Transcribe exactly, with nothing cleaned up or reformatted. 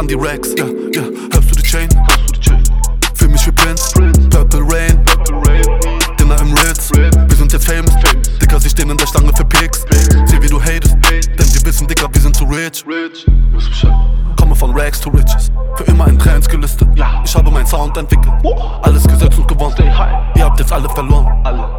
die Racks, ja, ja, hörst du die Chain? Fühl mich wie Prince, Purple Rain, Dinner im Ritz, wir sind jetzt famous, Dicker, sie stehen in der Stange für Pics. Sieh wie du hatest, denn wir wissen, Dicker, wir sind zu rich. Komme von Rags to Riches, für immer in Trends gelistet. Ich habe meinen Sound entwickelt, alles gesetzt und gewonnen. Ihr habt jetzt alle verloren.